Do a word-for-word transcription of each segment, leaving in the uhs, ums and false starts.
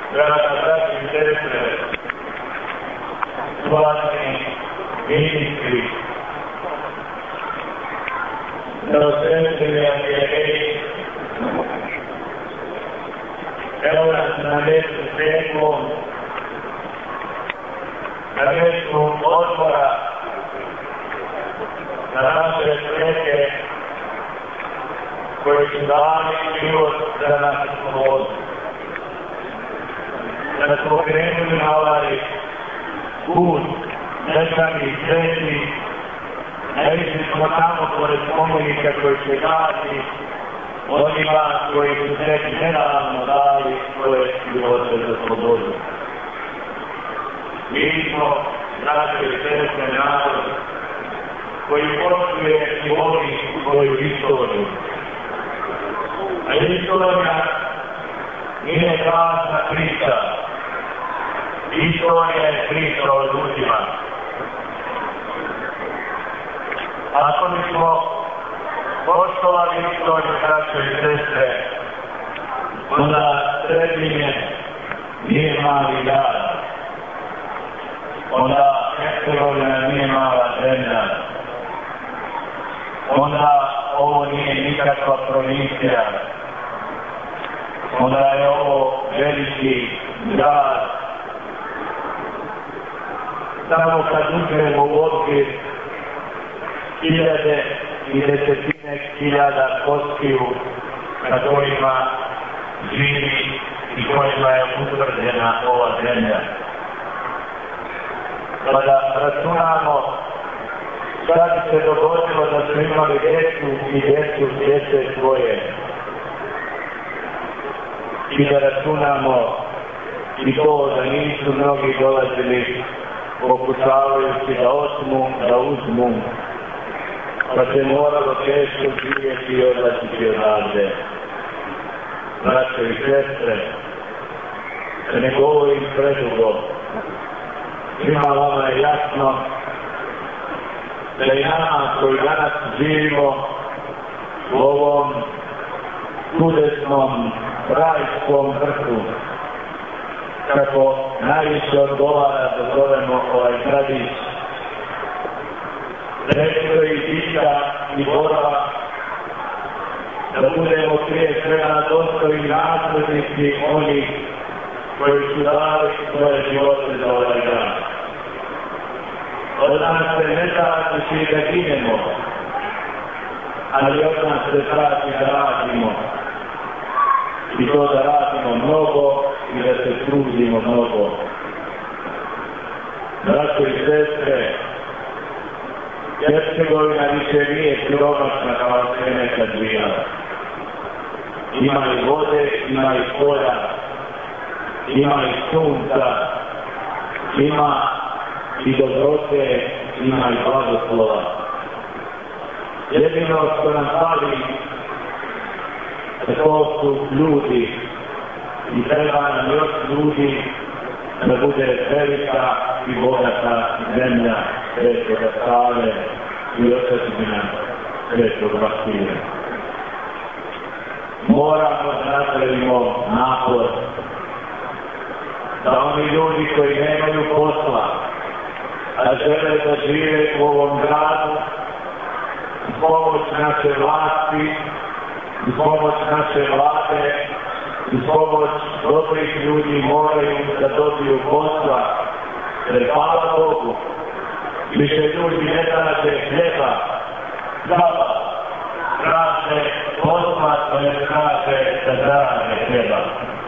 draga braći i sestre, uvaženi ministri, neosvećeni arhijereji, evo nas na mjestu Svetkom, na mjestu Odbora za naše svete koji su dali život za našu slobodu. Da smo krenuli na ovaj put svečani, sveti, najviše smo tamo pored spomenika koji se gasi onima koji su tek nedavno dali svoje živote za slobodu. Mi smo naše svete narod koji poštuje i voli svoju istoriju. A istorija nije prazna priča. Istorija je priča o ljudima. Ako bismo poštovali istoriju braće i sestre, onda Trebinje nije mali grad. Onda Hercegovina nije mala zemlja. Onda ovo nije nikakva provincija. Onda je ovo veliki grad. Samo kad uzmemo u obzir hiljade i desetine hiljada kostiju na kojima živi i kojima je utvrđena ova zemlja. Kada računamo šta bi se dogodilo da su imali djecu i djecu djece svoje, i da računamo i to da nisu mnogi dolazili pokušavajući da otmu, da uzmu, pa se moralo teško živjeti i odlaziti odavde. Braćo i sestre, da ne govorim predugo, svima vama je jasno da i nama koji danas živimo u ovom čudesnom rajskom vrhu, kako najviše odgovara da zovemo ovaj gradić, nešto i Tita i Borova, da budemo prije svega dostojni naslednici onih koji su dali svoje živote za ovaj dan. Od nas se ne traži da ginemo, ali od nas se traži da radimo. I to da radimo mnogo i da se trudimo mnogo. Braćo i sestre, Hercegovina više nije siromašna kao što je nekad bila. Ima i vode, ima i polja, ima i sunca, ima i dobrote, ima i blagoslova. Jedino što nam fali, to su ljudi i treba nam još ljudi da bude velika i bogata zemlja Svetoga Save i otadžbina Svetog Vasila. Moramo da napravimo napor da oni ljudi koji nemaju posla, a žele da žive u ovom gradu, s pomoć naše vlasti, s pomoć naše vlade, s pomoć dobrih ljudi moraju da dobiju posla. Jer hvala Bogu, više ljudi ne traže hljeba, zaba, traže posla, to ne traže da zarade hljeba.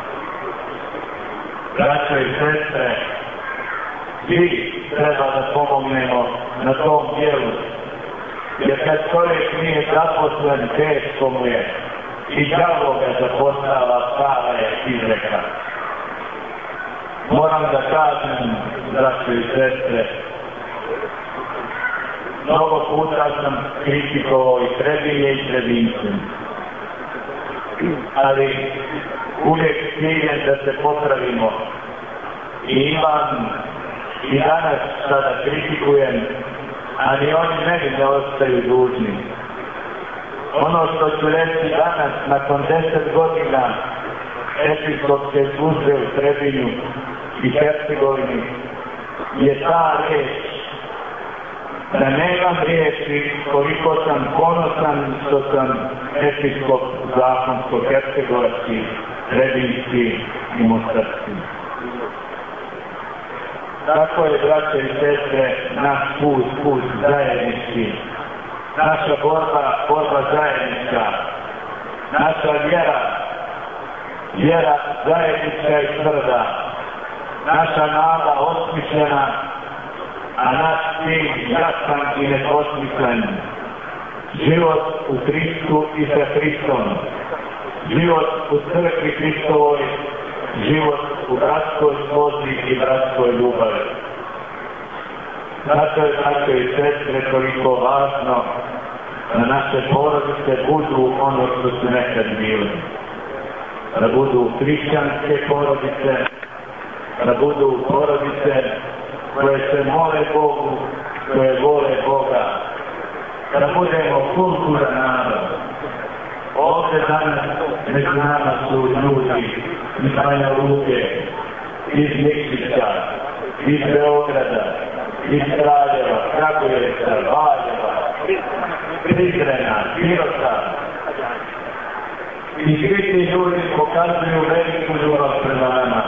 Braćo i sestre, svi treba da pomognemo na tom dijelu. Jer kad čovjek nije zaposlen, teško mu je. I đavo ga zaposlava, stara je izreka. Moram da kažem, braćo i sestre, mnogo puta sam kritikovao i Trebinje i Trebince. Ali uvijek ciljem da se popravimo. I imam i danas sada kritikujem, ali oni meni ne ostaju dužni. Ono što ću reći danas, nakon deset godina episkopske službe u Trebinju i Hercegovini je ta riječ da nemam riječi koliko sam ponosan što sam episkop zakonsko-hercegovački, trebinjski i mostarski. Tako je, braće i sestre, naš put, put zajednički. Naša borba, borba zajednička. Naša vjera, vjera zajednička i tvrda. Naša nada osmišljena, a naš cilj jasan i nedvosmislen. Život u Hristu i sa Hristom. Život u crkvi Hristovoj. Život u bratskoj slozi i bratskoj ljubavi. Zato je, braćo i sestre, toliko važno da naše porodice budu ono što su nekad bili. Da budu hrišćanske porodice, da budu porodice koje se mole Bogu, koje vole Boga. Da budemo kulturan narod. Ovdje danas među nama su ljudi iz Banja Luke, iz Nikšića, iz Beograda, iz Kraljeva, Kragujevca, Valjeva, Prizrena, Pirota. I svi ti ljudi pokazuju veliku ljubav prema nama.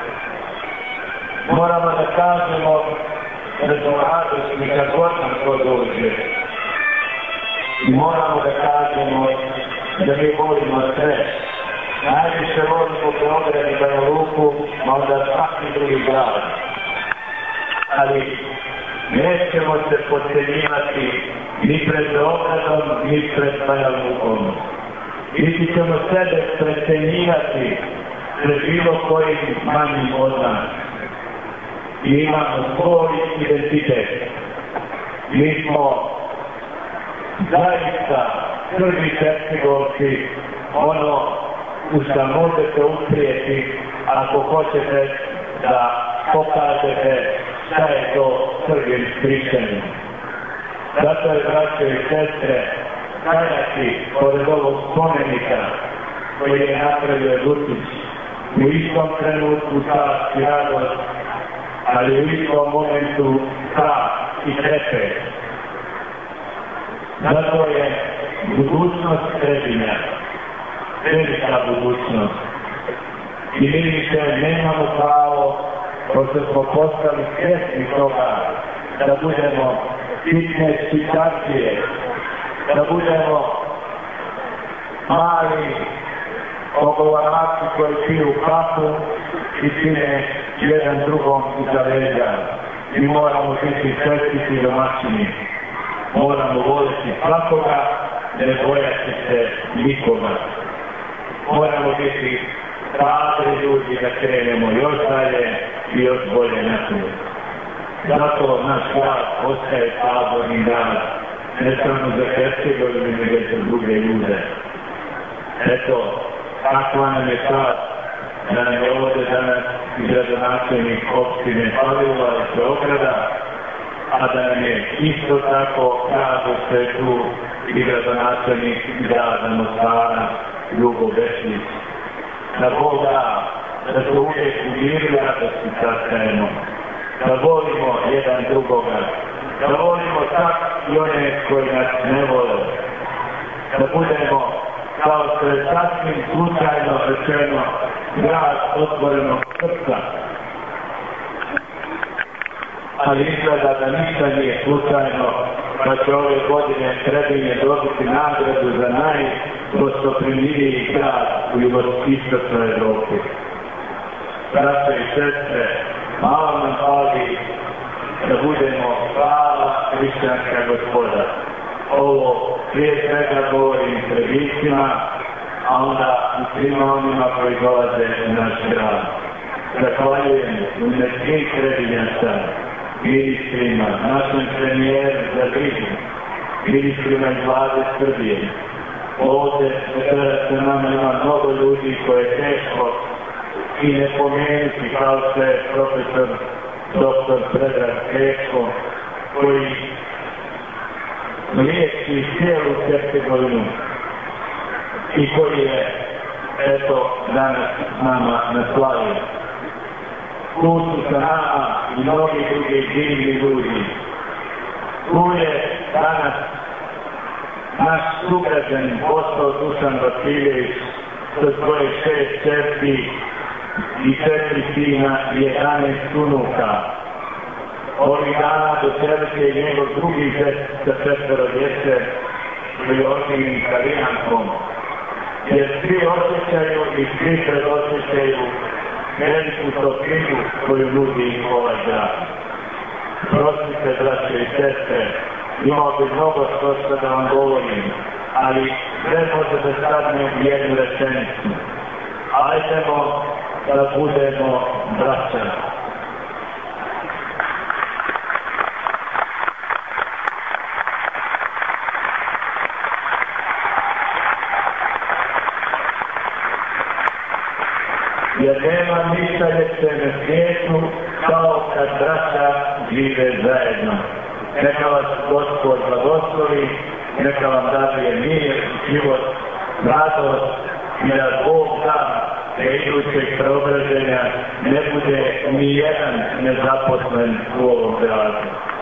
Moramo da kažemo da smo radosni kad god nam to dođe. I moramo da kažemo da mi volimo sve. Najviše volimo Beograd i Banja Luku, a onda svaki drugi grad. Ali nećemo se podcjenjivati ni pred Beogradom, ni pred Banja Lukom. Niti ćemo sebe precjenjivati pred bilo kojim manjim od nas. I imamo svoj identitet. Mi smo zaista Srbi Hercegovci, ono u što možete uprijeti ako hoćete da pokažete šta je to Srbin hrišćanin. Zato je, braćo i sestre, stajati pored ovog spomenika koji je napravio Vučić u istom trenutku čast i radost, ali u istom momentu strah i trepet. Zato je budućnost Trebinja velika budućnost. I mi više nemamo pravo, pošto smo postali svjesni toga, da budemo sitne špičarčije, da budemo mali ogovarači koji piju kafu i čine jedan drugom iza leđa. Mi moramo biti čestiti i domaćini. Moramo voliti svakoga, ne bojati se nikoga. Moramo biti hrabri ljudi da krenemo još dalje i još bolje naprijed. Zato naš grad ostaje saborni grad, ne samo za Hercegovinu, nego za druge ljude. Eto, takva nam je čast da nam je ovdje danas gradonačelnik opštine Palilula iz Beograda, a da nam je isto tako grado što je tu i gradonačelnik grada Mostara, Ljubo Bešić. Da Bog da, da se uvijek u miru i radosti sastajemo, da volimo jedan drugoga, da volimo čak i one koji nas ne vole, da budemo, kao što je sasvim slučajno rečeno, grad otvorenog srca. Ali izgleda da ništa nije slučajno, pa će ove godine Trebinje dobiti nagradu za najgostoprimljiviji grad u jugoistočnoj Evropi. Braće i sestre, malo nam fali da budemo prava hrišćanska gospoda. Ovo prije svega govorim Trebinjcima, a onda i svima onima koji dolaze u naš grad. Zahvaljujem u ime svih Trebinjaca, ministrima, našem premijeru za brigu, ministrima iz vlade Srbije. Ovdje večeras sa nama ima mnogo ljudi koje je teško i ne pomenuti, kao što je profesor doktor Predrag Krečko, koji liječi cijelu Hercegovinu i koji je eto, danas s nama na slavi. Tu su sa nama i mnogi drugi divni ljudi. Tu je danas naš sugrađanin postao Dušan Vasiljević sa svoje šest čerki i četiri sina i jedanaest unuka. Ovih dana do čerke je njegov drugi zet sa četvero djece koji oživim Italijankom. Jer svi osjećaju i svi predosjećaju veliku toplinu koju nudi ovaj grad. Prostite, braće i sestre, imao bi mnogo što što da vam govorim, ali sve može da stane u jednu rečenicu. Ajdemo da budemo braća. Jer nema ništa ljepše na svijetu kao kad braća žive zajedno. Neka vas Gospod blagoslovi, neka vam daje mir, život, radost i da Bog da da idućeg preobraženja ne bude ni jedan nezaposlen u ovom gradu.